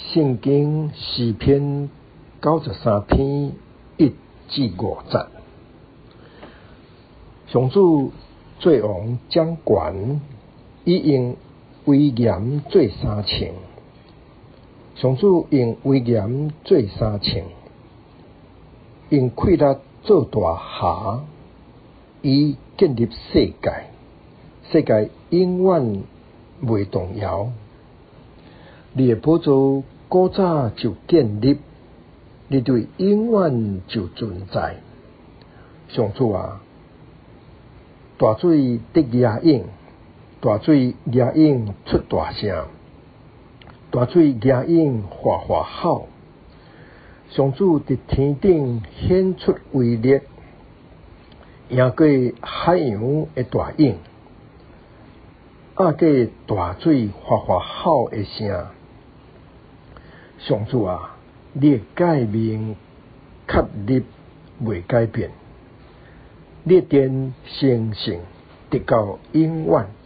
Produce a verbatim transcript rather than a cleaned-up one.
圣经诗篇九十三篇一至五节，上主做王掌权，伊用威严做三千。上主用威严做三千，用气力做大厦，伊建立世界，世界永远袂动摇。你的宝座古早就建立，你对永远就存在。上主啊，大水得野涌，大水野涌出大声，大水野涌哗哗吼。上主伫天顶显出威力，赢过海洋的大涌，压过大水哗哗吼的声。上主啊，你的诫命确立袂改变，你的殿成圣直到永远。